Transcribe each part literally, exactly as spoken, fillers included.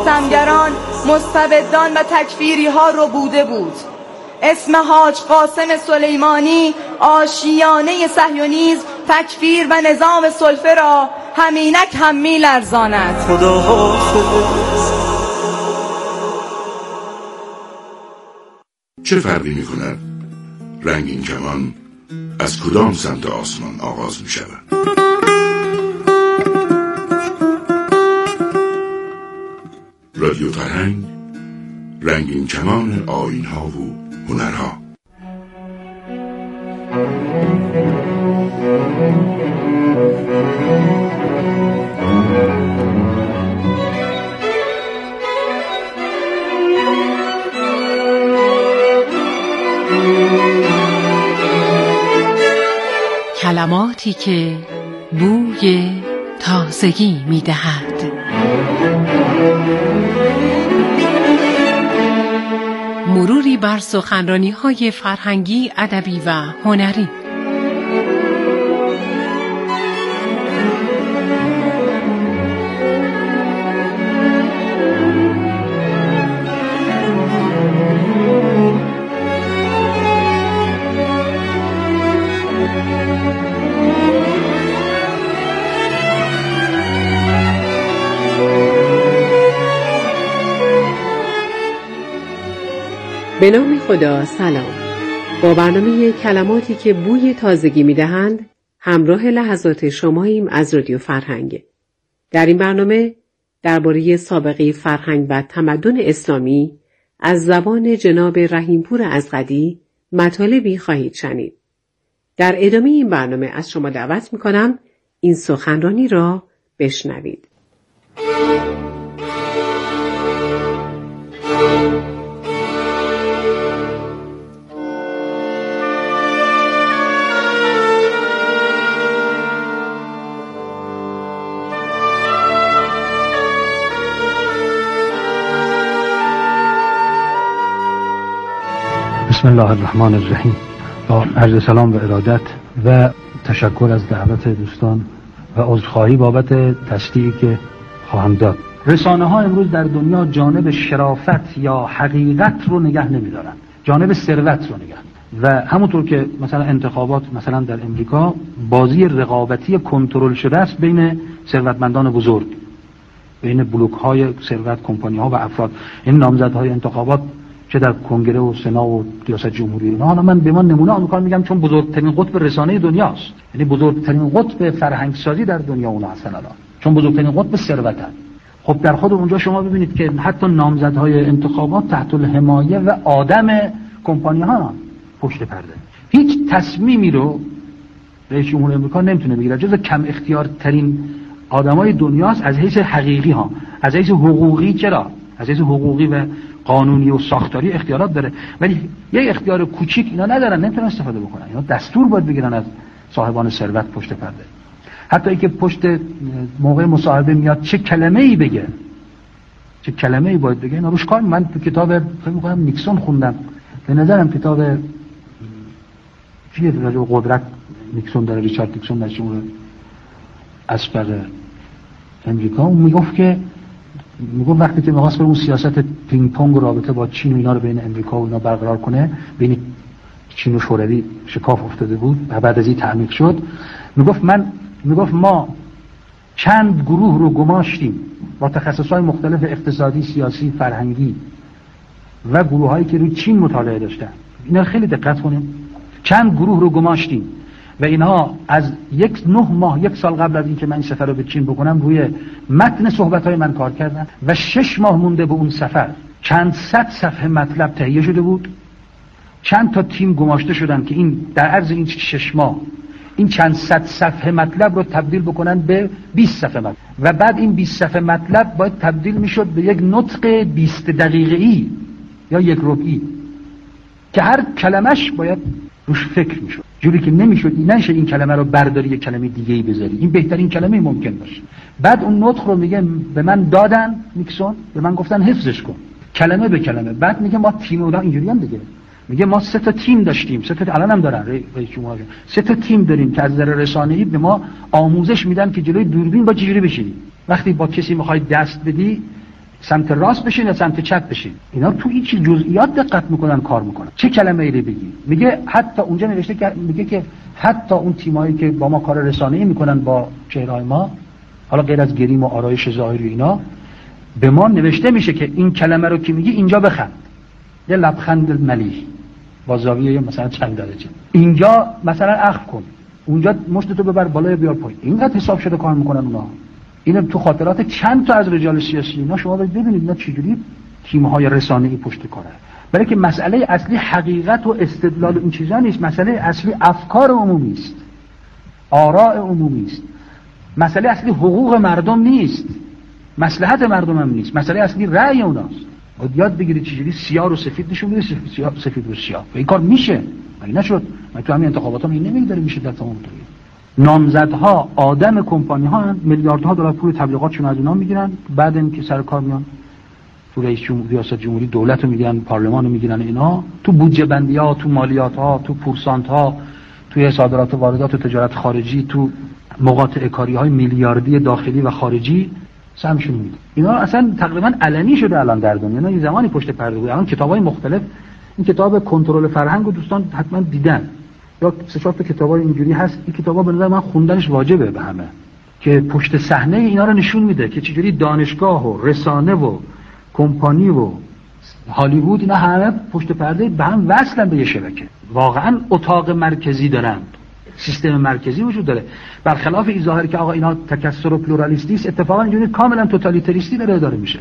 ستمگران، مستبدان و تکفیری ها رو بوده بود. اسم حاج قاسم سلیمانی آشیانه صهیونیسم، تکفیر و نظام سلفه را همینک هم می لرزاند. خدا حافظ. چه فرقی می کند رنگین کمان از کدام سمت آسمان آغاز می شود؟ رادیو فرهنگ، رنگین کمان آیین ها و هنرها. کلماتی که بوی تازگی می دهد. مروری بر سخنرانی‌های فرهنگی، ادبی و هنری. به نام خدا. سلام. با برنامه کلماتی که بوی تازگی می‌دهند همراه لحظات شماییم از رادیو فرهنگ. در این برنامه درباره سابقه فرهنگ و تمدن اسلامی از زبان جناب رحیمپور ازغدی مطالبی خواهید شنید. در ادامه این برنامه از شما دعوت می‌کنم این سخنرانی را بشنوید. بسم الله الرحمن الرحیم. با عرض سلام و ارادت و تشکر از دعوت دوستان و عذرخواهی بابت تصدیعی که خواهم داد. رسانه ها امروز در دنیا جانب شرافت یا حقیقت رو نگه نمیدارن، جانب ثروت رو نگه. و همونطور که مثلا انتخابات مثلا در امریکا بازی رقابتی کنترل شده است بین ثروتمندان بزرگ، بین بلوک های ثروت، کمپانی ها و افراد. این نامزدهای انتخابات چه در کنگره و سنا و ریاست جمهوری، اینا من به من نمونه آمریکا میگم چون بزرگترین قطب رسانه دنیاست، یعنی بزرگترین قطب فرهنگ سازی در دنیا اونها هستن الان، چون بزرگترین قطب ثروتن. خب در خود اونجا شما ببینید که حتی نامزدهای انتخابات تحت الحمایه و آدم کمپانی ها پشت پرده. هیچ تصمیمی رو رئیس جمهور آمریکا نمیتونه بگیره، جز کم اختیارترین آدمای دنیاست از حیث حقیقی ها، از حیث حقوقی. چرا؟ از حیث حقوقی و قانونی و ساختاری اختیارات داره، ولی یک اختیار کوچیک اینا ندارن، نمیتونن استفاده بکنن. اینا دستور باید بگیرن از صاحبان ثروت پشت پرده. حتی اینکه پشت موقع مصاحبه میاد چه کلمه‌ای بگه، چه کلمه‌ای باید بگه، اینا روش کار. من تو کتاب فکر می‌کنم نیکسون خوندم، به نظرم کتاب چیه راجع به قدرت نیکسون داره، ریچارد نیکسون رئیس جمهور اسبق امریکا، اون میگفت که میگم وقتی که می‌خواست اون سیاست پینگ پونگ رابطه با چین و اینا رو بین امریکا و اینا برقرار کنه، بین چین و شوروی شکاف افتاده بود و بعد از این تعمیق شد، میگفت من میگفت ما چند گروه رو گماشتیم با تخصص‌های مختلف اقتصادی، سیاسی، فرهنگی و گروه‌هایی که روی چین مطالعه داشتن. اینا خیلی دقت کنیم. چند گروه رو گماشتیم و اینها از یک نه ماه یک سال قبل از اینکه من این سفر رو به چین بکنم روی متن صحبت‌های من کار کردن و شش ماه مونده به اون سفر چند صد صفحه مطلب تهیه شده بود. چند تا تیم گماشته شدن که این در عرض این شش ماه این چند صد صفحه مطلب رو تبدیل بکنن به بیست صفحه مطلب و بعد این بیست صفحه مطلب باید تبدیل میشد به یک نطق بیست دقیقه‌ای یا یک ربعی که هر کلمش باید روش فکر میشد، جوری که نمیشد نشه این کلمه رو برداری یک کلمه دیگه ای بذاری، این بهترین کلمه ممکن باشه. بعد اون نطق رو میگه به من دادن نیکسون، به من گفتن حفظش کن کلمه به کلمه. بعد میگه ما تیم اونا اینجوری هم دیگه، میگه ما سه تا تیم داشتیم، سه تا الان هم دارن رئیس جمهور، سه تا تیم داریم که از نظر رسانه‌ای به ما آموزش میدن که جلوی دوربین با چجوری بشینی، وقتی با کسی میخوای دست بدی سمت راست بشین یا سمت چپ بشین. اینا تو این چیز جزئیات دقت میکنن، کار میکنن. چه کلمه ای رو بگی؟ میگه حتی اونجا نوشته که میگه که حتی اون تیمایی که با ما کار رسانه‌ای میکنن با چهره‌های ما، حالا غیر از گریم و آرایش ظاهری اینا، به ما نوشته میشه که این کلمه رو که میگی اینجا بخند، یه لبخند ملیح با زاویه مثلا چند درجه، اینجا مثلا اخم کن، اونجا مشت تو ببر بالا یا بیار پایین. اینقدر حساب شده کار میکنن اونا. اینم تو خاطرات چند تا از رجال سیاسی اینا شما ببینید اینا چجوری تیم‌های رسانه‌ای پشت کاره. برای که مسئله اصلی حقیقت و استدلال این چیزا نیست، مسئله اصلی افکار عمومی است، آراء عمومی است. مسئله اصلی حقوق مردم نیست، مصلحت مردم هم نیست، مسئله اصلی رأی اوناست. باید یاد بگیرید چجوری سیاه رو سفید نشون بدید، سیاه سفید رو سیاه. این کار میشه، مگه نشد؟ من تو همین انتخابات هم این نمیداره میشه در تمام دنیا. نامزدها آدم کمپانی ها هم میلیاردها دلار پول تبلیغاتشون از اونا میگیرن، بعد اینکه سر کار میان تو رئیس جمهوری، ریاست جمهوری، دولت رو میگیرن، پارلمان رو میگیرن، اینا تو بودجه بندی ها، تو مالیات ها، تو پورسانت ها، تو صادرات و واردات و تجارت خارجی، تو مقاطعه کاری های میلیاردی داخلی و خارجی سهمشون میده. اینا اصلا تقریبا علنی شده الان در دنیا. اینا یه زمانی پشت پرده بود. الان کتابای مختلف، این کتاب کنترل فرهنگ رو دوستان حتما دیدن، یا سه چهار تا کتابای اینجوری هست. این کتابا به نظر من خوندنش واجبه به همه، که پشت صحنه اینا رو نشون میده که چجوری دانشگاه و رسانه و کمپانی و هالیوود اینا همه پشت پرده به هم وصلن به یه شبکه. واقعا اتاق مرکزی دارند، سیستم مرکزی وجود داره. برخلاف این ظاهر که آقا اینا تکثر و پلورالیستی است، اتفاقا اینجوری کاملا توتالیتریستی داره اداره میشه.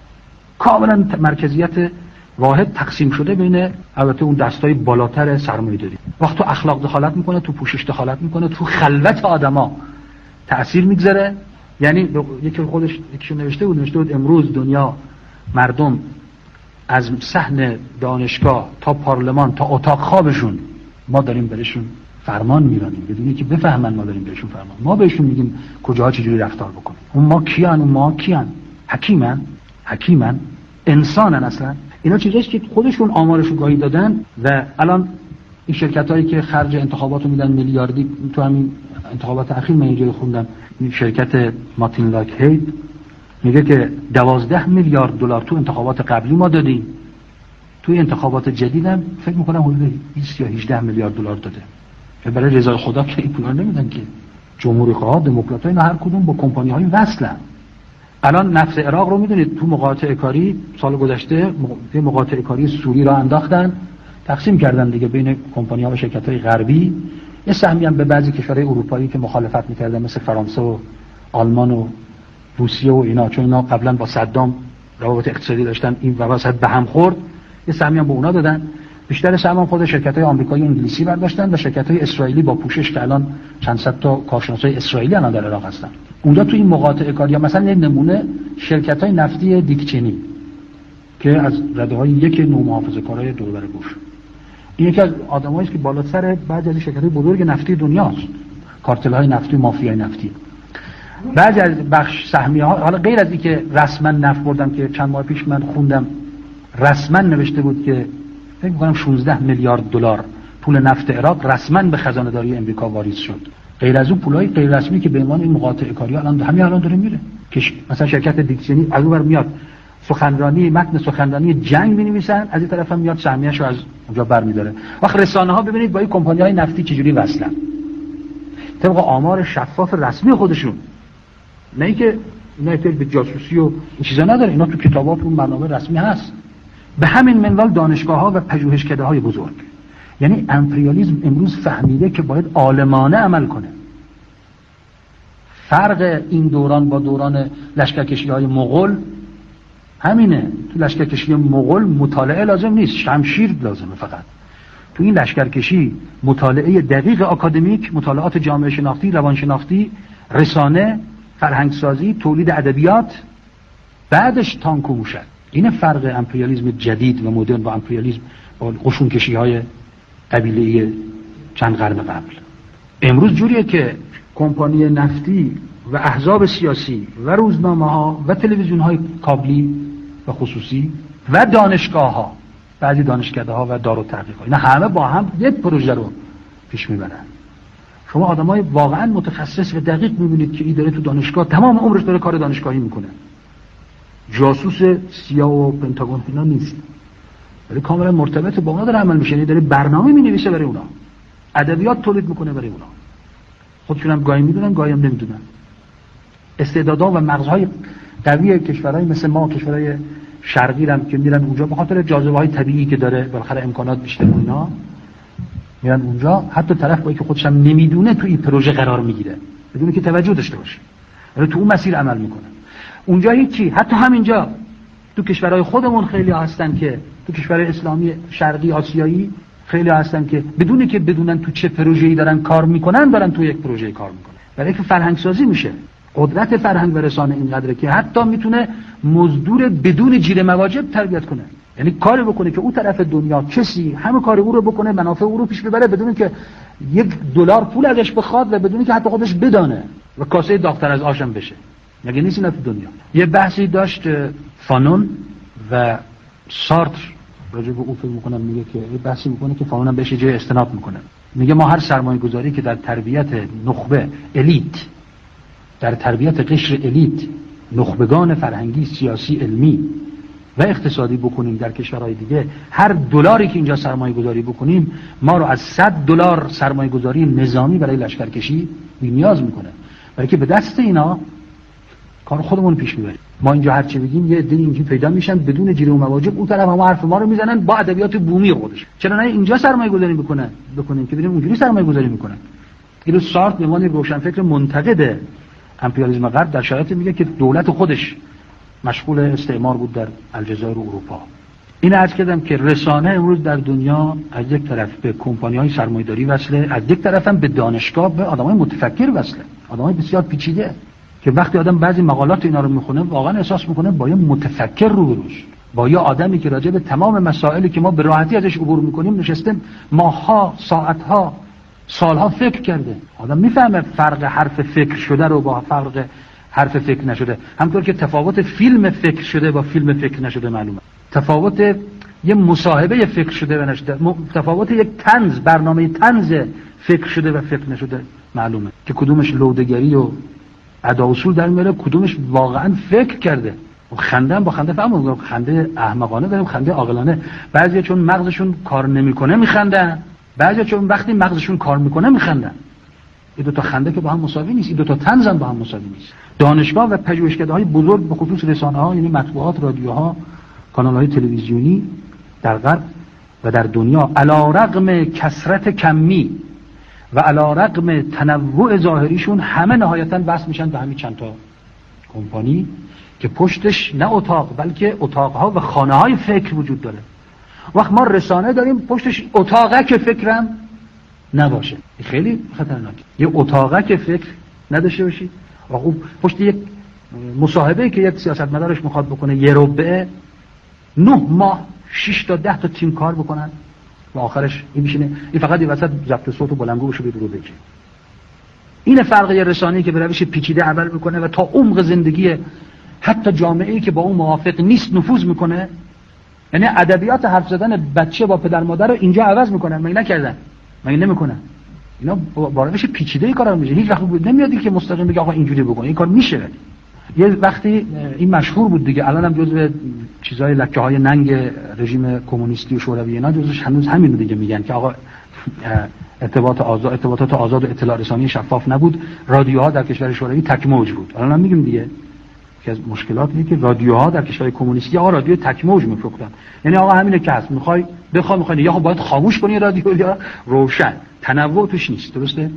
کاملا مرکزیت واحد تقسیم شده بین البته اون دستای بالاتر سرمایه‌داری. وقت تو اخلاق دخالت میکنه، تو پوشش دخالت میکنه، تو خلوت آدما تأثیر میگذاره. یعنی یکی خودش یکیشو نوشته بود نوشته بود امروز دنیا مردم از صحن دانشگاه تا پارلمان تا اتاق خوابشون ما داریم برشون فرمان میرانیم بدون اینکه بفهمن ما داریم بهشون فرمان. ما بهشون میگیم کجاها چجوری رفتار بکنیم. اون ما کیان؟ اون ما کیان؟ حکیمن؟ حکیمن؟ انسانن اصلا. اینا چیزاست که خودشون آمارشو گاهی دادن و الان این شرکتایی که خرج انتخاباتو میدن میلیاردی، تو همین انتخابات اخیر من اینجا خوندم این شرکت مارتین لاکهید میگه که دوازده میلیارد دلار تو انتخابات قبلی ما دادیم، توی انتخابات جدیدم فکر میکنم حدود بیست یا هجده میلیارد دلار داده. برای رضای خدا که این پولا نمیدن که. جمهوری خواه، دموکرات‌ها اینا هر کدوم با کمپانی‌های وصلن. الان نفت عراق رو میدونید تو مقاطعه کاری سال گذشته مقاطعه کاری سوری را انداختن، تقسیم کردن دیگه بین کمپانی‌ها و شرکت‌های غربی. یه سهمی هم به بعضی کشورهای اروپایی که مخالفت می‌کردن مثل فرانسه و آلمان و روسیه و اینا، چون اینا قبلا با صدام روابط اقتصادی داشتن، این وسط به هم خورد، یه سهمی هم به اونا دادن. بیشتر سهم خود شرکت‌های آمریکایی و انگلیسی برداشتن و شرکت‌های اسرائیلی با پوشش که الان چند صد تا کارشناسای اسرائیلی الان در عراق هستن. اونجا تو این مقاطعه کاری مثلا یه نمونه شرکت‌های نفتی دیکچنی که از رده‌های یک نومحافظه‌کارای دوربر بوش. این یکی از آدمایی است که بالا سر بعضی از شرکت‌های بزرگ نفتی دنیاست. کارتل‌های نفتی، مافیای نفتی. بعضی از بخش سهمیه‌ها، حالا غیر از اینکه رسما نفت بردن که چند ماه پیش من خوندم رسما نوشته بود که فکر می‌کنم شانزده میلیارد دلار پول نفت عراق رسما به خزانه‌داری امریکا واریز شد. غیر از اون پولای غیر رسمی که به عنوان این مقاطعه کاری الان همین الان داره میره. که مثلا شرکت دیکسینی از اون ور میاد سخنرانی متن سخنرانی جنگ می‌نویسن، از این طرف هم میاد سهمیه‌شو از اونجا برمی‌داره. وقت رسانه‌ها ببینید با این کمپانی‌های نفتی چجوری وصلن. طبق آمار شفاف رسمی خودشون. نه اینکه نه به جاسوسی و این چیزا نداره، اینا تو کتابات و منابع رسمی هست. به همین منوال دانشگاه‌ها و پژوهشکده‌های بزرگ، یعنی امپریالیسم امروز فهمیده که باید عالمانه عمل کنه. فرق این دوران با دوران لشکرکشی‌های مغول همینه. تو لشکرکشی مغول مطالعه لازم نیست، شمشیر لازمه فقط. تو این لشکرکشی مطالعه دقیق آکادمیک، مطالعات جامعه شناختی، روانشناختی، رسانه، فرهنگسازی، تولید ادبیات، بعدش تانک و موشک. این فرق امپریالیسم جدید و مدرن با امپریالیسم با قشونکشی‌های قبیله‌ای چند قرن قبل. امروز جوریه که کمپانی نفتی و احزاب سیاسی و روزنامه‌ها و تلویزیون‌های کابلی و خصوصی و دانشگاه‌ها، بعضی دانشکده‌ها و دارالتحقیقات، اینا همه با هم یک پروژه رو پیش میبرن. شما آدمای واقعا متخصص و دقیق میبینید که این داره تو دانشگاه تمام عمرش داره کار دانشگاهی میکنه. جاسوس سیا و پنتاگون اینا نیست، ولی کاملا مرتبط با اونا داره عمل میشه، داره برنامه مینویسه برای اونا، ادبیات تولید میکنه برای اونا. خودشون هم گاهی میدونن گاهی هم نمیدونن. استعدادها و مغزهای قوی کشورهای مثل ما، کشورهای شرقی هم که میرن اونجا به خاطر جاذبه‌های طبیعی که داره، بالاخره امکانات بیشتر اونا میرن اونجا، حتی طرف با اینکه خودش هم نمیدونه تو این پروژه قرار میگیره بدون که توجه داشته باشه، ولی تو اون مسیر عمل میکنه. اونجا هیچی، حتی همینجا تو کشورهای خودمون خیلی هستن که تو کشورهای اسلامی شرقی آسیایی خیلی هستن که بدون که بدونن تو چه پروژه‌ای دارن کار میکنن دارن تو یک پروژه کار میکنن. برای اینکه فرهنگ سازی میشه. قدرت فرهنگ و رسانه اینقدره که حتی میتونه مزدور بدون جیر مواجب تربیت کنه، یعنی کاری بکنه که اون طرف دنیا کسی همه کار او رو بکنه، منافع او رو پیش ببره بدون که یک دلار پول ازش بخواد و بدون که حتی خودش بدانه و کاسه داغ‌تر از آشم بشه. مگه نیست اینا تو دنیا؟ یه بحثی داشت فانون و سارتر راجع به او فکر میکنم، میگه که یه بحثی میکنه که فانون هم بهش جای استناد میکنه، میگه ما هر سرمایه گذاری که در تربیت نخبه الیت، در تربیت قشر الیت، نخبگان فرهنگی، سیاسی، علمی و اقتصادی بکنیم در کشورهای دیگه، هر دلاری که اینجا سرمایه گذاری بکنیم ما رو از صد دلار سرمایه گذاری نظامی برای لشکرکشی بی‌نیاز میکنه، برای که به دست اینا کار خودمون پیش میبریم. ما اینجا هر چی بگیم یه عده اینجوری پیدا میشن بدون جیره و مواجب، اون طرف هم حرف ما رو میزنن با ادبیات بومی خودش. چرا نه اینجا سرمایه گذاری بکنن بکنیم که ببینیم اونجوری سرمایه گذاری میکنن. اینو سارت به عنوان روشنفکر منتقد امپریالیسم غرب در شرایطی میگه که دولت خودش مشغول استعمار بود در الجزایر و اروپا. این عرض کردم که رسانه امروز در دنیا از یک طرف به کمپانی‌های سرمایه‌داری وصله، از یک طرف هم به دانشگاه، به آدمای متفکر وصله، آدمای بسیار پیچیده که وقتی آدم بعضی مقالات اینا رو میخونه واقعا احساس میکنه با یه متفکر روبروش، با یه آدمی که راجع به تمام مسائلی که ما به راحتی ازش عبور میکنیم نشسته ماه‌ها، ساعت‌ها، سالها فکر کرده. آدم میفهمه فرق حرف فکر شده رو با فرق حرف فکر نشده، همونطور که تفاوت فیلم فکر شده با فیلم فکر نشده معلومه، تفاوت یه مصاحبه فکر شده و نشده، تفاوت یک طنز، برنامه طنز فکر شده و فکر نشده معلومه که کدومش لوده‌گری و ادا اصول در میاره، کدومش واقعا فکر کرده. و خنده با خنده فهمون، خنده احمقانه داریم، خنده عاقلانه. بعضیا چون مغزشون کار نمیکنه میخندن، بعضیا چون وقتی مغزشون کار میکنه میخندن. این دو تا خنده که با هم مساوی نیست، این دو تا طنز هم با هم مساوی نیست. دانشگاه و پژوهشکده‌های بزرگ به خصوص رسانه‌ها، یعنی مطبوعات، رادیوها، کانال‌های تلویزیونی در غرب و در دنیا، علی‌رغم کثرت کمی و علی‌رغم تنوع ظاهریشون همه نهایتاً وصل میشن به همین چند تا کمپانی که پشتش نه اتاق بلکه اتاق‌ها و خانه‌های فکر وجود داره. وقت ما رسانه داریم پشتش اتاقه که فکرم نباشه، خیلی خطرناکه. یه اتاقه که فکر نداشته باشی، و پشت یک مصاحبه که یک سیاستمدارش میخواد بکنه یه ربع نه ماه شش تا ده تا تیم کار بکنن و آخرش این میشینه این فقط این وسط ضبط صوت و بلندگو بشه رو بگه. این فرق یه رسانه‌ای که به روش پیچیده عمل میکنه و تا عمق زندگی حتی جامعه‌ای که با اون موافق نیست نفوذ میکنه. یعنی ادبیات حرف زدن بچه با پدر مادر رو اینجا عوض میکنن، مگه نکردن؟ مگه نمیکنن؟ اینا با روش پیچیده کارا میشه. هیچ وقت نمیاد که مستقیم بگه آقا اینجوری بکن، این کار میشه. یه وقتی این مشهور بود دیگه، الان هم جزو چیزای لکه های ننگ رژیم کمونیستی و شوروی اینا جزوش هنوز همین رو دیگه میگن که آقا ارتباط آزاد، ارتباطات آزاد و اطلاع رسانی شفاف نبود، رادیوها در کشور شوروی تک موج بود. الان هم میگیم دیگه که از مشکلات اینه که رادیوها در کشور کمونیستی آقا رادیو تک موج میفروختن، یعنی آقا همینه که هست، میخوای بخوای میخوای یا باید خاموش کنی رادیو یا روشن، تنوع توش نیست. درسته؟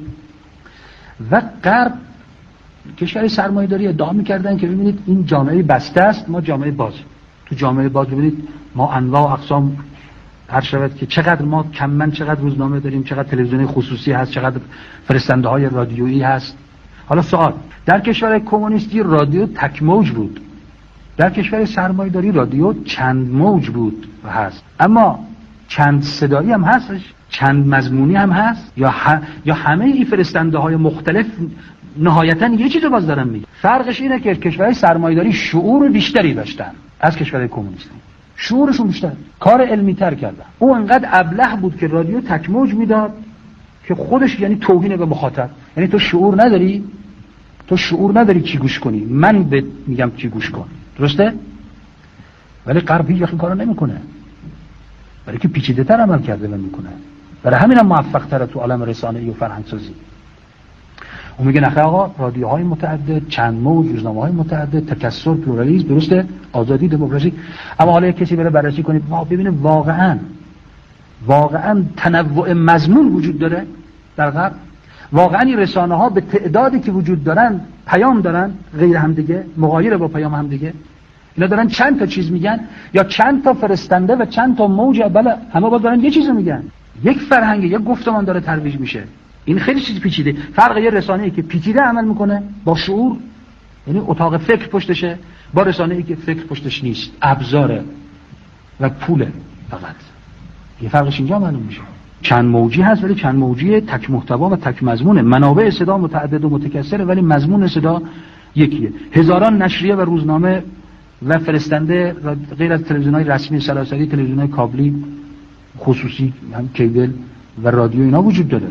و غرب کشور سرمایه‌داری ادعا می‌کردن که ببینید این جامعه بسته است، ما جامعه باز. تو جامعه باز ببینید ما انواع و اقسام هر شود که چقدر ما کم من چقدر روزنامه داریم، چقدر تلویزیون خصوصی هست، چقدر فرستنده‌های رادیویی هست. حالا سوال، در کشور کمونیستی رادیو تک موج بود، در کشور سرمایه‌داری رادیو چند موج بود و هست، اما چند صدایی هم هستش، چند مضمونی هم هست، یا ه... یا همه این فرستنده‌های مختلف نهایتاً یه چیزو باز دارن میگن. فرقش اینه که کشورهای سرمایه‌داری شعور بیشتری داشتن از کشورهای کمونیستی، شعورشون بیشتر، کار علمی تر کردن. او انقدر ابله بود که رادیو تک موج میداد که خودش یعنی توهین به مخاطب، یعنی تو شعور نداری، تو شعور نداری چی گوش کنی، من به میگم چی گوش کن. درسته؟ ولی غرب هیچ وقت این کارو نمیکنه، برای که پیچیده تر عمل کرده و میکنه. برای همین هم موفق تره تو عالم رسانه‌ای و فرهنگ سازی. اون میگه نخیر آقا، رادیوهای متعدد، چند موج، روزنامه‌های متعدد، تکثر، پلورالیسم، درسته، آزادی، دموکراسی. اما حالا کسی بره بررسی کنه ببینه واقعاً واقعاً تنوع مضمون وجود داره در غرب. واقعاً این رسانه‌ها به تعدادی که وجود دارن پیام دارن غیر هم دیگه، مغایر با پیام هم دیگه. اینا دارن چند تا چیز میگن یا چند تا فرستنده و چند تا موج، بله همه با دارن یه چیزو میگن. یک فرهنگ، یک گفتمان داره ترویج میشه. این خیلی چیز پیچیده. فرق یه رسانه‌ای که پیچیده عمل میکنه با شعور، یعنی اتاق فکر پشتشه، با رسانه‌ای که فکر پشتش نیست، ابزاره و پوله فقط. یه فرقش اینجا معلوم میشه. چند موجی هست ولی چند موجی تک محتوا و تک مضمونه. منابع صدا متعدد و متکثره ولی مضمون صدا یکیه. هزاران نشریه و روزنامه و فرستنده غیر از تلویزیون‌های رسمی سراسری، تلویزیون‌های کابلی، خصوصی، هم کیبل و رادیو اینا وجود داره.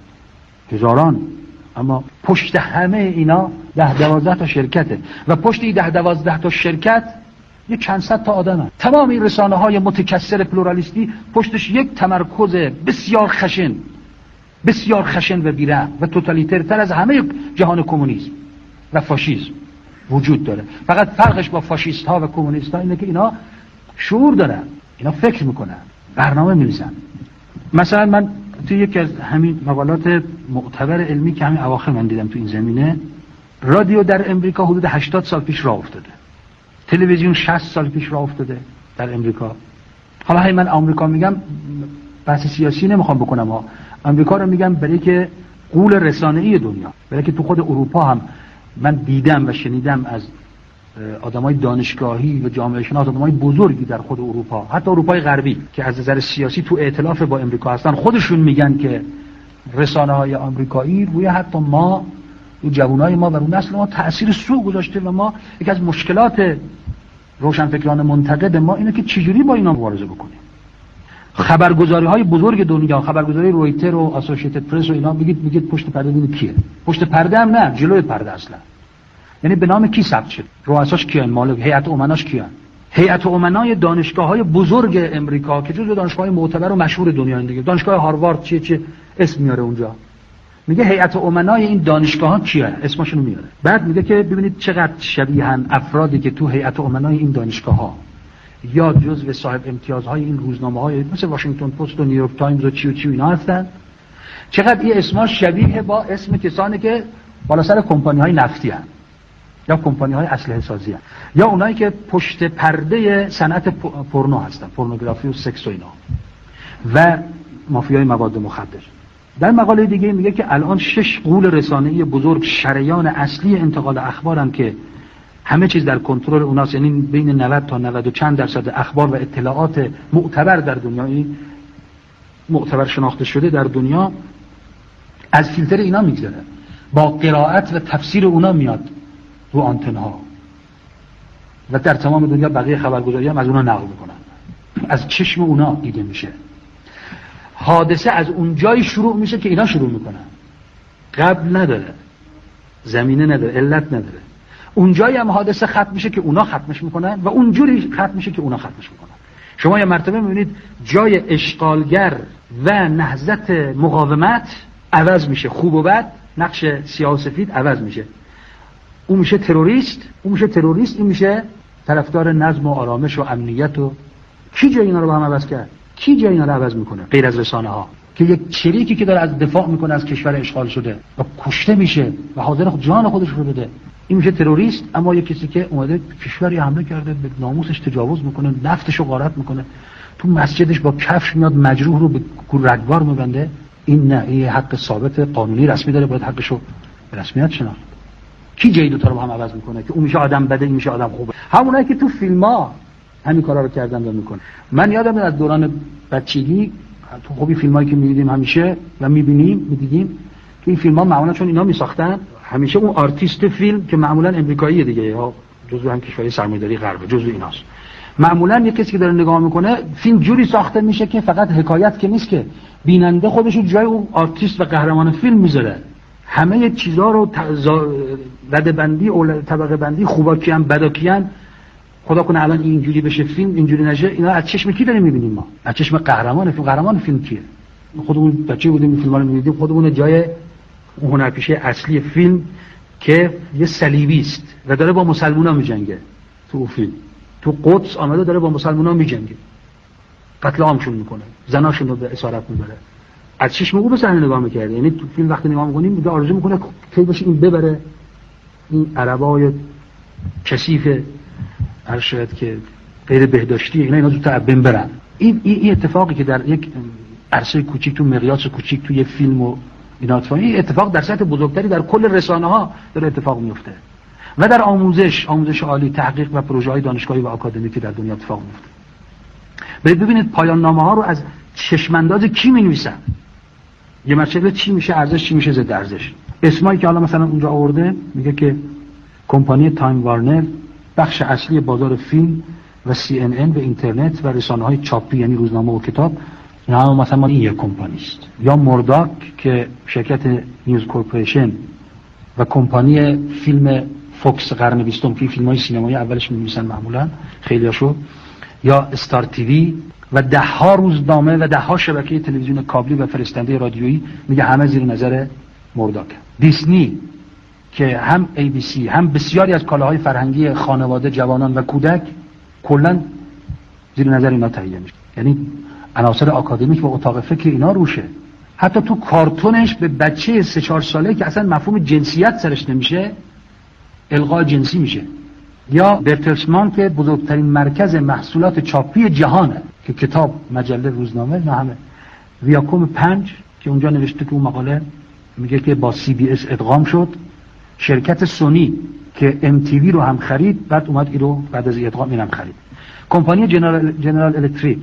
هزاران. اما پشت همه اینا ده دوازده تا شرکته و پشت این ده دوازده تا شرکت یک چند صد تا آدمه. تمام این رسانه‌های متکثر پلورالیستی پشتش یک تمرکز بسیار خشن، بسیار خشن و بی‌رحم و توتالیترتر از همه جهان کمونیسم و فاشیسم وجود داره. فقط فرقش با فاشیست ها و کمونیست ها اینه که اینا شعور دارن، اینا فکر میکنن، برنامه می‌نویسن. مثلا من توی یکی از همین مقالات معتبر علمی که همین اواخر من دیدم تو این زمینه، رادیو در امریکا حدود هشتاد سال پیش راه افتاده، تلویزیون شصت سال پیش راه افتاده در امریکا. حالا هی من آمریکا میگم، بحث سیاسی نمیخوام بکنم ها، آمریکا رو میگم برای که غول رسانه‌ای دنیا، برای که تو خود اروپا هم من دیدم و شنیدم از آدمای دانشگاهی و جامعه شناس، آدمای بزرگی در خود اروپا، حتی اروپای غربی که از نظر سیاسی تو ائتلاف با امریکا هستن، خودشون میگن که رسانه‌های آمریکایی روی حتی ما، روی جوانای ما و روی نسل ما تأثیر سوء گذاشته و ما یکی از مشکلات روشنفکران منتقد ما اینه که چجوری با اینا مبارزه بکنیم. خبرگزاری‌های بزرگ دنیا، خبرگزاری رویتر و آسوسییتد پرس و اینا، میگید میگید پشت پرده این کیه؟ پشت پرده هم نه، جلوی پرده اصلا. یعنی به نام کی ثبت شد؟ رؤساش کیان؟ مالک هیئت امناش کیان؟ هیئت امنای دانشگاه‌های بزرگ امریکا که جزو دانشگاه‌های معتبر و مشهور دنیا دیگه، دانشگاه هاروارد چیه چیه اسم میاره اونجا. میگه هیئت امنای این دانشگاه‌ها کیه؟ اسمشون رو میاره. بعد میگه که ببینید چقدر شبیهن افرادی که تو هیئت امنای این دانشگاه‌ها یا جزو صاحب امتیازهای این روزنامه‌های مثل واشنگتن پست و نیویورک تایمز و چی و چی اینا هستن، چقدر این اسم‌ها شبیه با اسم کسانی که بالا سر کمپانی‌های نفتی هستند یا کمپانی‌های اسلحه سازی هستند یا اونایی که پشت پرده صنعت پورنو هستن، پورنوگرافی و سکس و اینا و مافیای مواد مخدر. در مقاله دیگه میگه که الان شش غول رسانه‌ای بزرگ شریان اصلی انتقال اخبارن که همه چیز در کنترل اوناست، یعنی بین نود تا نود و چند درصد اخبار و اطلاعات معتبر در دنیای معتبر شناخته شده در دنیا از فیلتر اینا میگذره، با قرائت و تفسیر اونا میاد رو آنتن‌ها و در تمام دنیا بقیه خبرگزاری هم از اونا نقل میکنن، از چشم اونا دیده میشه. حادثه از اون جایی شروع میشه که اینا شروع میکنن، قبل نداره، زمینه نداره، علت نداره. اون جایی هم حادثه ختم میشه که اونا ختمش میکنن و اون جوری ختم میشه که اونا ختمش میکنن. شما یه مرتبه میبینید جای اشغالگر و نهضت مقاومت عوض میشه، خوب و بد، نقش سیاه و سفید عوض میشه. اون میشه تروریست، اون میشه تروریست، این میشه طرفدار نظم و آرامش و امنیت. و کی جای اینا رو با هم عوض کرد؟ کی جای اینا رو عوض میکنه غیر از رسانه ها که یک چریکی که داره از دفاع میکنه از کشور اشغال شده و کشته میشه و حاضر جان خودش رو بده، این میشه تروریست. اما یک کسی که اومده کشوری حمله کرده، به ناموسش تجاوز میکنه، نفتش رو غارت میکنه، تو مسجدش با کفش میاد مجروح رو به رگبار میبنده، این نه، این حق ثابت قانونی رسمی داره، باید حقش رو به رسمیت شناخت. کی جای دو تا رو هم عوض میکنه که اون میشه آدم بده، این میشه آدم خوبه؟ همونایی که تو فیلم‌ها همین کارا رو کردن و میکنن. من یادم از دوران بچگی تو خوبی فیلمایی که می‌دیدیم همیشه و می‌بینیم می‌دیدیم که این فیلم‌ها معمولا چون اینا می‌ساختن، همیشه اون آرتیست فیلم که معمولا امریکاییه دیگه، یا جزو هم کشورهای سرمایه‌داری غرب، جزو ایناست، معمولا یک کسی که داره نگاه میکنه فیلم جوری ساخته میشه که فقط حکایت که نیست، که بیننده خودش رو جای اون آرتیست و قهرمان فیلم میذاره. همه چیزا رو ردبندی و طبقه بندی، خوبا کیان بدا کیان خدا کنه الان اینجوری بشه فیلم، اینجوری نشه، اینا از چشم کی داریم میبینیم؟ ما از چشم قهرمان فیلم. قهرمان فیلم کیه؟ خودمون بچه بودیم این فیلم‌ها رو می‌دیدیم، خودمون جای اون هنرپیشه اصلی فیلم که یه صلیبی است و داره با مسلمونا میجنگه. تو فیلم تو قدس آمده داره با مسلمونا میجنگه، قتل عامشون میکنه، زناشون رو به اسارت میبره. از چشم او به صحنه نگاه میکرد. یعنی تو فیلم وقتی نگاه میکنیم میگه آرزو میکنه کی باشه این ببره این عربای کثیف ارشد که غیر بهداشتی اینا اینا زودتر ببرن. این این اتفاقی که در یک عرصه کوچیک تو مقیاس کوچیک تو یه فیلم و اینا اتفاق، این اتفاق در سطح بزرگتری در کل رسانه ها داره اتفاق میفته و در آموزش آموزش عالی، تحقیق و پروژه های دانشگاهی و آکادمیکی در دنیا اتفاق میفته. برید ببینید پایان نامه ها رو از چشمانداز کی می‌نویسن، یه مسئله چی میشه ارزش، چی میشه ضد ارزش. اسمایی که حالا مثلا اونجا آورده میگه که کمپانی تایم وارنر بخش اصلی بازار فیلم و سی ان ان و اینترنت و رسانه‌های چاپی یعنی روزنامه و کتاب اینا مثلا این یک کمپانی است. یا مورداک که شرکت نیوز کورپوریشن و کمپانی فیلم فوکس قرن بیستم که فیلم‌های سینمایی اولش می‌نویسن معمولا خیلیاشو، یا استار تیوی و ده ها روزنامه و ده ها شبکه تلویزیون کابلی و فرستنده رادیویی میگه همه زیر نظر مورداک. دیسنی که هم ای بی سی هم بسیاری از کالاهای فرهنگی خانواده، جوانان و کودک کلا زیر نظر اینا تهیه میشه. یعنی عناصر آکادمیک و اتاق فکر اینا روشه. حتی تو کارتونش به بچه سه چهار ساله که اصلا مفهوم جنسیت سرش نمیشه الغای جنسی میشه. یا برتلسمان که بزرگترین مرکز محصولات چاپی جهانه که کتاب، مجله، روزنامه نه همه. ویاکوم پنج که اونجا نوشته که اون مقاله میگه که با سی بی اس ادغام شد. شرکت سونی که ام تی وی رو هم خرید بعد اومد این رو بعد از ادغام اینم خرید. کمپانی جنرال جنرال الکتریک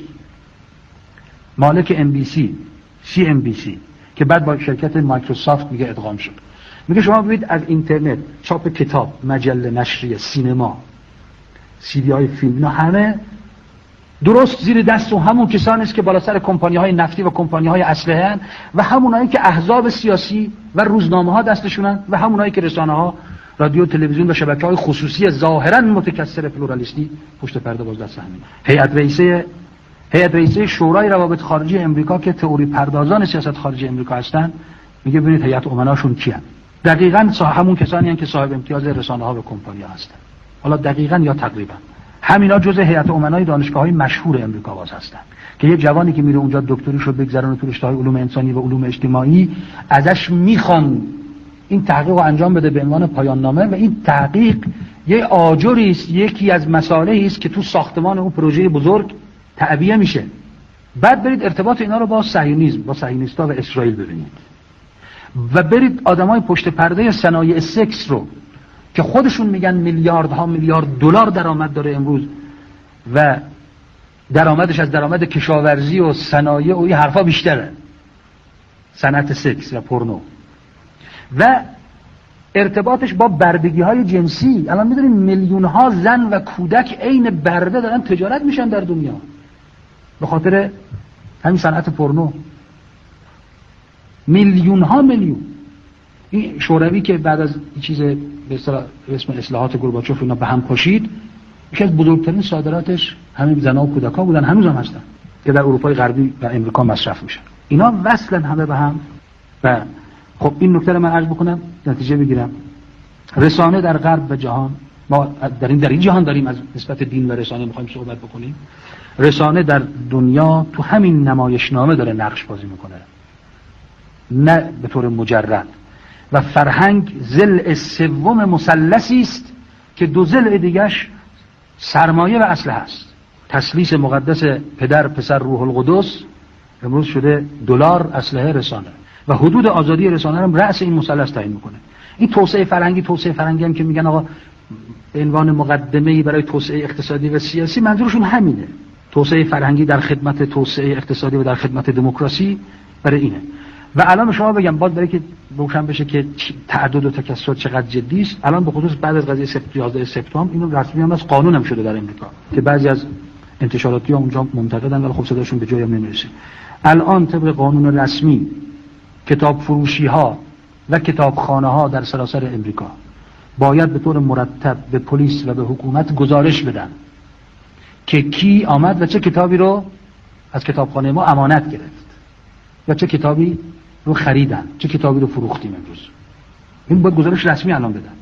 مالک ام بی سی سی ام بی سی که بعد با شرکت مایکروسافت میگه ادغام شد. میگه شما ببینید از اینترنت، چاپ کتاب، مجله، نشریه، سینما، سی دی های فیلم، اینا همه درست زیر دست و همون کسانی است که بالا سر کمپانی‌های نفتی و کمپانی‌های اسلحه هستند و همونایی که احزاب سیاسی و روزنامه‌ها دستشونن و همونایی که رسانه‌ها، رادیو، تلویزیون و شبکه‌های خصوصی ظاهراً متکثر پلورالیستی پشت پرده باز دست همین. هیئت رئیسه هیئت رئیسه شورای روابط خارجی امریکا که تئوری پردازان سیاست خارجی امریکا هستند میگه ببینید هیئت امناشون کیان. دقیقاً همون کسانی هستند که صاحب امتیاز رسانه‌ها و کمپانی‌ها هستند. حالا دقیقاً یا تقریباً همینا جزء هیئت امنای دانشگاه‌های مشهور امریکا باز هستند که یه جوانی که میره اونجا دکتریشو بگذرونه تو رشته‌های علوم انسانی و علوم اجتماعی ازش میخوان این تحقیق رو انجام بده به عنوان پایان نامه و این تحقیق یه آجری است، یکی از مسائلی است که تو ساختمان اون پروژه بزرگ تعبیه میشه. بعد برید ارتباط اینا رو با صهیونیسم، با صهیونیست‌ها و اسرائیل ببینید و برید آدمای پشت پرده صنایع سکس رو که خودشون میگن میلیاردها میلیارد دلار درآمد داره امروز و درآمدش از درآمد کشاورزی و صنایع و این حرفا بیشتره، صنعت سکس و پورنو و ارتباطش با بردگی های جنسی. الان میدونید میلیون ها زن و کودک عین برده دارن تجارت میشن در دنیا به خاطر همین صنعت پورنو. میلیون ها میلیون. این شوروی که بعد از این چیز به اصطلاح اسم اصلاحات گورباچوف اینا به هم پاشید، یکی از بزرگترین صادراتش همین زنا و کودکا بودن، هنوز هم هستن که در اروپای غربی و امریکا مصرف میشن. اینا وصلن همه به هم. و خب این نکته رو من عرض بکنم نتیجه بگیرم. رسانه در غرب و جهان، ما در این در این جهان داریم از نسبت دین و رسانه میخوایم صحبت بکنیم. رسانه در دنیا تو همین نمایشنامه داره نقش بازی میکنه، نه به طور مجرد. و فرهنگ ضلع سوم مثلثی است که دو ضلع دیگش سرمایه و اسلحه است. تثلیث مقدس پدر، پسر، روح القدس امروز شده دلار، اسلحه، رسانه و حدود آزادی رسانه هم رأس این مثلث تعیین میکنه. این توسعه فرهنگی توسعه فرهنگی هم که میگن آقا به عنوان مقدمه‌ای برای توسعه اقتصادی و سیاسی، منظورشون همینه. توسعه فرهنگی در خدمت توسعه اقتصادی و در خدمت دموکراسی برای اینه. و الان شما بگم باز برای که روشن بشه که تعدد و تکثر چقدر جدی است، الان به خصوص بعد از قضیه یازده سپتامبر اینو رسمی هم از قانون هم شده در امریکا که بعضی از انتشاراتی ها اونجا منتقدن ولی خب صداشون به جایی هم نمیرسه. الان طبق قانون رسمی کتاب فروشی ها و کتابخانه ها در سراسر امریکا باید به طور مرتب به پلیس و به حکومت گزارش بدن که کی آمد و چه کتابی رو از کتابخانه ما امانت گرفت و چه کتابی رو خریدن، چه کتابی رو فروختیم امروز. این باید گزارش رسمی الان بدن.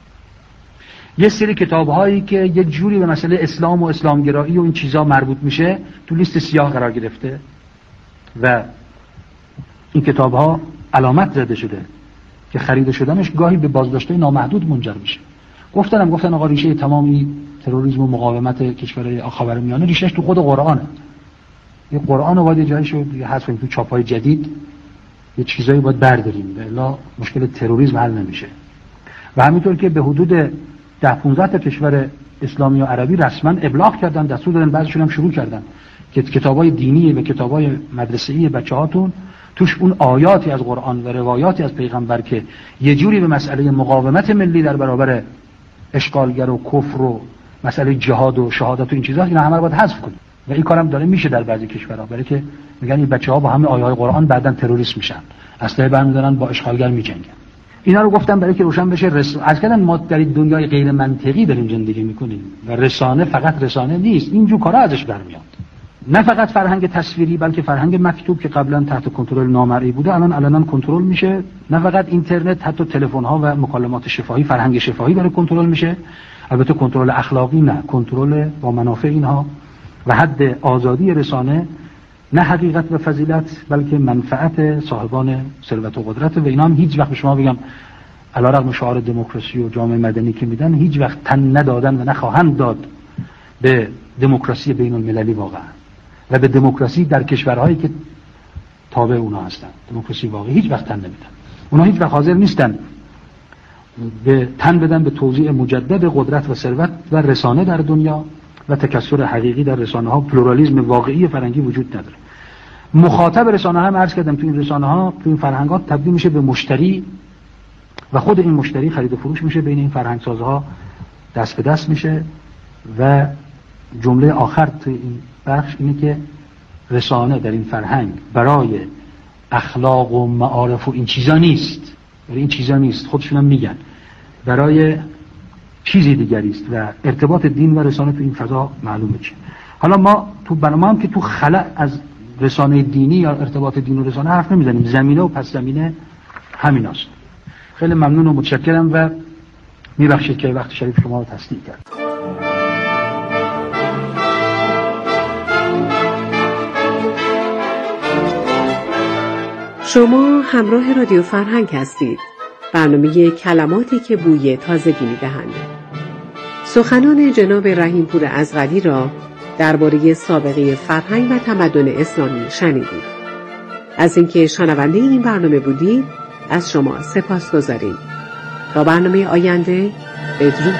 یه سری کتاب‌هایی که یه جوری به مسئله اسلام و اسلامگرایی و این چیزا مربوط میشه تو لیست سیاه قرار گرفته و این کتاب‌ها علامت زده شده که خریده شدنش گاهی به بازداشت‌های نامحدود منجر میشه. گفتنم گفتن آقا ریشه تمامی تروریسم و مقاومت کشورهای خاورمیانه ریشش تو خود قرآنه. یه قرآن رو باید یه جایی شد یه حذف تو چاپ‌های جدید یه چیزایی باید برداریم الا مشکل تروریسم حل نمیشه. و همینطور که به حدود ده پانزده تا کشور اسلامی و عربی رسما ابلاغ کردن، دستور دادن، بعضیشون هم شروع کردن که کتابای دینی و کتابای مدرسه‌ای بچه‌هاتون توش اون آیاتی از قرآن و روایاتی از پیغمبر که یه جوری به مسئله مقاومت ملی در برابر اشغالگر و کفر و مسئله جهاد و شهادت و این چیزا اینا همه رو باید حذف کنیم. و این کارم داره میشه در بعضی کشورها، برای که میگن این بچه‌ها با همین آیات قرآن بعداً تروریست میشن، اسلحه برمی‌دارن با اشغالگر میجنگن. اینا رو گفتم برای که روشن بشه. رس... از کردن ما در دنیای غیر منطقی داریم زندگی میکنیم و رسانه فقط رسانه نیست، اینجور کارا ازش برمیاد. نه فقط فرهنگ تصویری بلکه فرهنگ مکتوب که قبلا تحت کنترل نامرئی بوده الان علنا کنترل میشه. نه فقط اینترنت، حتی تلفن ها و مکالمات شفاهی، فرهنگ شفاهی داره کنترل میشه. البته کنترل اخلاقی نه، کنترل با منافع اینها و حد آزادی رسانه نه حقیقت و فضیلت بلکه منفعت صاحبان ثروت و قدرت. و اینا هم هیچ وقت به شما بگم علیرغم شعار دموکراسی و جامعه مدنی که میدن هیچ وقت تن ندادن و نخواهند داد به دموکراسی بین المللی واقعا و به دموکراسی در کشورهایی که تابع اونا هستن. دموکراسی واقعی هیچ وقت تن نمیدن. اونا هیچ وقت حاضر نیستن به تن بدن به توزیع مجدد قدرت و ثروت و رسانه در دنیا و تکثر حقیقی در رسانه ها. پلورالیسم واقعی فرهنگی وجود نداره. مخاطب رسانه ها هم عرض کردم تو این رسانه ها تو این فرهنگات تبدیل میشه به مشتری و خود این مشتری خرید و فروش میشه، بین این فرهنگ سازها دست به دست میشه. و جمله آخر تو این بخش اینه که رسانه در این فرهنگ برای اخلاق و معارف و این چیزا نیست، برای این چیزا نیست، خودشون هم میگن برای چیزی دیگری است و ارتباط دین و رسانه تو این فضا معلومه چیه. حالا ما تو برنامه هم که تو خلأ از رسانه دینی یا ارتباط دین و رسانه حرف نمیزنیم، زمینه و پس زمینه همیناست. خیلی ممنون و متشکرم و میبخشید که وقت شریف شما رو تصدیق کرد. شما همراه رادیو فرهنگ هستید. برنامه کلماتی که بوی تازگی می‌دهند. سخنان جناب رحیم‌پور ازغلی را درباره سابقه فرهنگ و تمدن اسلامی شنیدید. از اینکه شنونده این برنامه بودید از شما سپاسگزاریم. تا برنامه آینده بدرود.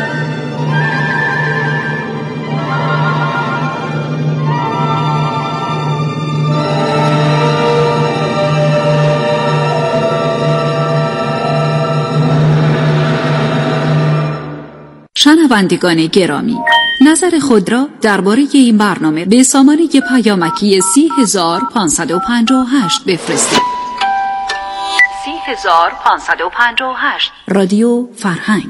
شنوندگان گرامی، نظر خود را درباره این برنامه به سامانه پیامکی سی هزار پانصد و پنجاه و هشت بفرستید. سی هزار پانصد و پنجاه و هشت رادیو فرهنگ.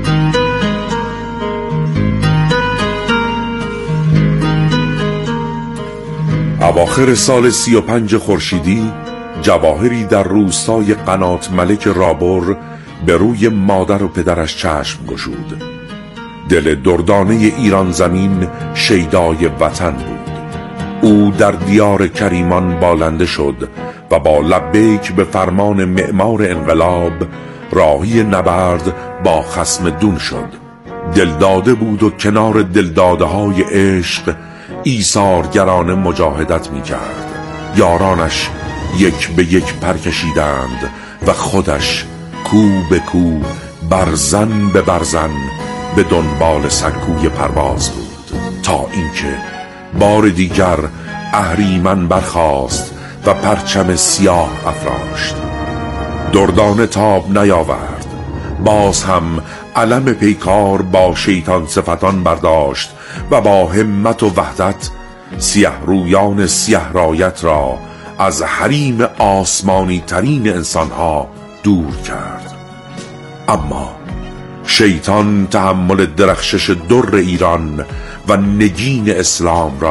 اواخر سال سی و پنج خورشیدی جواهری در روستای قنات ملک رابر به روی مادر و پدرش چشم گشود. دل دردانه ایران زمین شیدای وطن بود. او در دیار کریمان بالنده شد و با لبیک به فرمان معمار انقلاب راهی نبرد با خصم دون شد. دلداده بود و کنار دلداده های عشق ایثارگرانه مجاهدت می کرد. یارانش یک به یک پرکشیدند و خودش کو به کو برزن به برزن به دنبال سکوی پرواز بود، تا اینکه بار دیگر اهریمن برخاست و پرچم سیاه افراشت. دردانه تاب نیاورد، باز هم علم پیکار با شیطان صفتان برداشت و با همت و وحدت سیه رویان سیه رایت را از حریم آسمانی ترین انسانها دور کرد. اما شیطان تحمل درخشش در ایران و نگین اسلام را